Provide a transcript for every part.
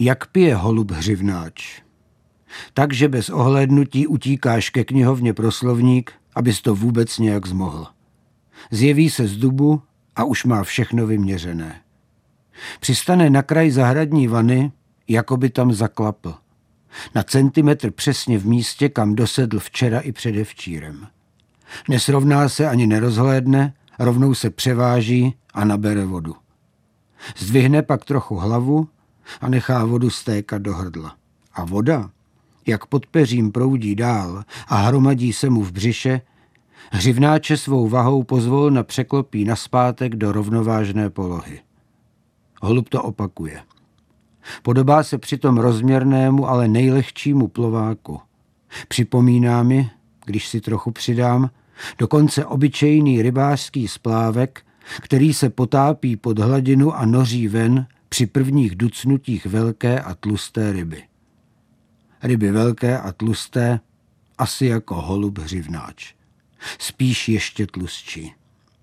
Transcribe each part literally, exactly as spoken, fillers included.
Jak pije holub hřivnáč? Takže bez ohlédnutí utíkáš ke knihovně pro slovník, abys to vůbec nějak zmohl. Zjeví se z dubu a už má všechno vyměřené. Přistane na kraj zahradní vany, jako by tam zaklapl. Na centimetr přesně v místě, kam dosedl včera i předevčírem. Nesrovná se ani nerozhlédne, rovnou se převáží a nabere vodu. Zdvihne pak trochu hlavu a nechá vodu stékat do hrdla. A voda, jak pod peřím proudí dál a hromadí se mu v břiše, hřivnáče svou vahou pozvolna překlopí nazpátek do rovnovážné polohy. Holub to opakuje. Podobá se přitom rozměrnému, ale nejlehčímu plováku. Připomíná mi, když si trochu přidám, dokonce obyčejný rybářský splávek, který se potápí pod hladinu a noří ven při prvních ducnutích velké a tlusté ryby. Ryby velké a tlusté, asi jako holub hřivnáč. Spíš ještě tlustší.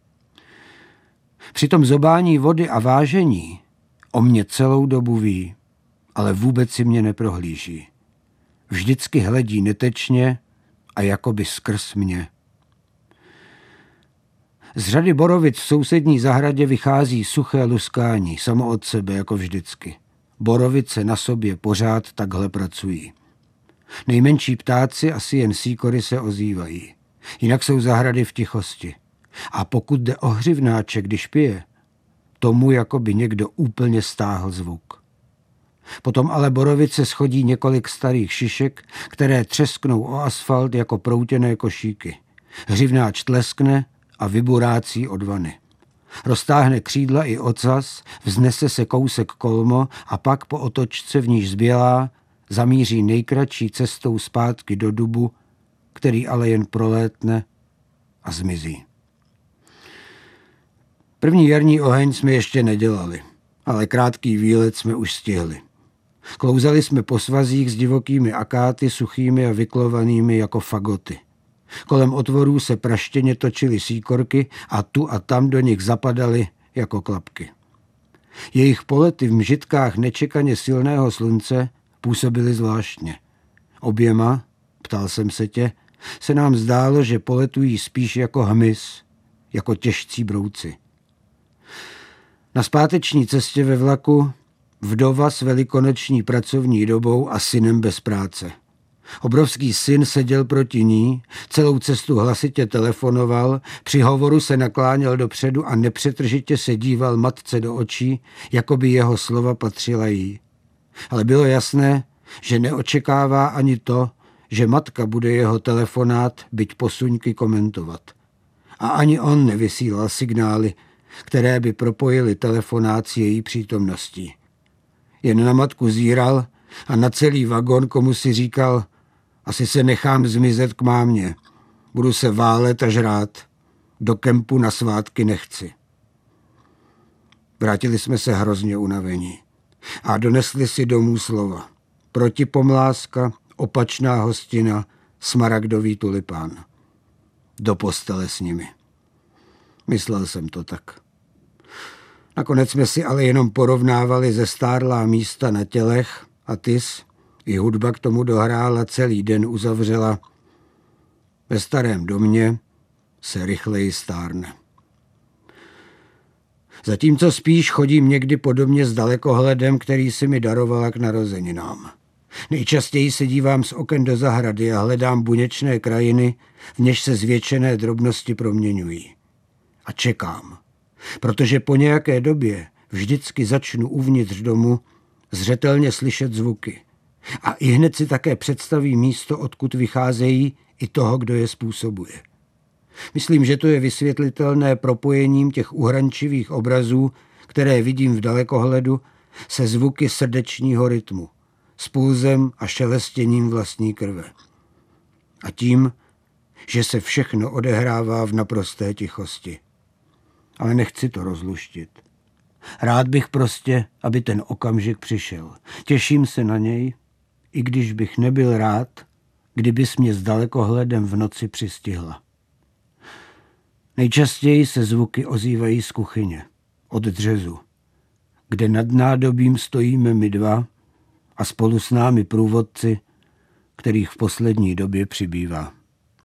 Při tom zobání vody a vážení o mě celou dobu ví, ale vůbec si mě neprohlíží. Vždycky hledí netečně a jakoby skrz mě. Z řady borovic v sousední zahradě vychází suché luskání, samo od sebe, jako vždycky. Borovice na sobě pořád takhle pracují. Nejmenší ptáci, asi jen sýkory, se ozývají. Jinak jsou zahrady v tichosti. A pokud jde o hřivnáče, když pije, tomu jako by někdo úplně stáhl zvuk. Potom ale borovice schodí několik starých šišek, které třesknou o asfalt jako proutěné košíky. Hřivnáč tleskne a vyburácí od vany. Roztáhne křídla i ocas, vznese se kousek kolmo a pak po otočce, v níž zbělá, zamíří nejkratší cestou zpátky do dubu, který ale jen prolétne a zmizí. První jarní oheň jsme ještě nedělali, ale krátký výlet jsme už stihli. Klouzali jsme po svazích s divokými akáty, suchými a vyklovanými jako fagoty. Kolem otvorů se praštěně točily sýkorky a tu a tam do nich zapadaly jako klapky. Jejich polety v mžitkách nečekaně silného slunce působily zvláštně. Oběma, ptal jsem se tě, se nám zdálo, že poletují spíš jako hmyz, jako těžcí brouci. Na zpáteční cestě ve vlaku vdova s velikonoční pracovní dobou a synem bez práce. Obrovský syn seděl proti ní, celou cestu hlasitě telefonoval, při hovoru se nakláněl dopředu a nepřetržitě se díval matce do očí, jako by jeho slova patřila jí. Ale bylo jasné, že neočekává ani to, že matka bude jeho telefonát, byť posuňky, komentovat. A ani on nevysílal signály, které by propojily telefonát s její přítomností. Jen na matku zíral a na celý vagon komu si říkal: asi se nechám zmizet k mámě, budu se válet a žrát, do kempu na svátky nechci. Vrátili jsme se hrozně unavení a donesli si domů slova: protipomlázka, opačná hostina, smaragdový tulipán. Do postele s nimi. Myslel jsem to tak. Nakonec jsme si ale jenom porovnávali zestárlá místa na tělech a tys, i hudba k tomu dohrála, celý den uzavřela: ve starém domě se rychleji stárne. Zatímco spíš chodím někdy po domě s dalekohledem, který si mi darovala k narozeninám. Nejčastěji se dívám z oken do zahrady a hledám buněčné krajiny, v něž se zvětšené drobnosti proměňují. A čekám, protože po nějaké době vždycky začnu uvnitř domu zřetelně slyšet zvuky. A i hned si také představí místo, odkud vycházejí, i toho, kdo je způsobuje. Myslím, že to je vysvětlitelné propojením těch uhrančivých obrazů, které vidím v dalekohledu, se zvuky srdečního rytmu, s pulzem a šelestěním vlastní krve. A tím, že se všechno odehrává v naprosté tichosti. Ale nechci to rozluštit. Rád bych prostě, aby ten okamžik přišel. Těším se na něj, i když bych nebyl rád, kdybys mě s dalekohledem v noci přistihla. Nejčastěji se zvuky ozývají z kuchyně, od dřezu, kde nad nádobím stojíme my dva, a spolu s námi průvodci, kterých v poslední době přibývá.